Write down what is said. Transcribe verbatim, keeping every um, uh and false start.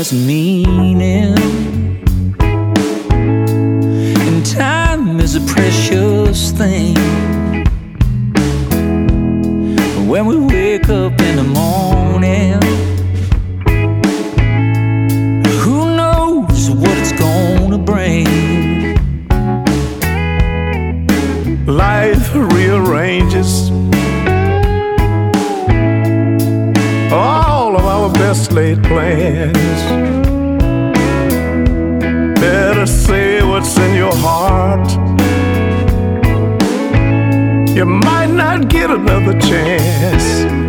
has meaning, and time is a precious thing. When we wake up in the morning, who knows what it's gonna bring? Life rearranges all of our best laid plans. Better say what's in your heart. You might not get another chance.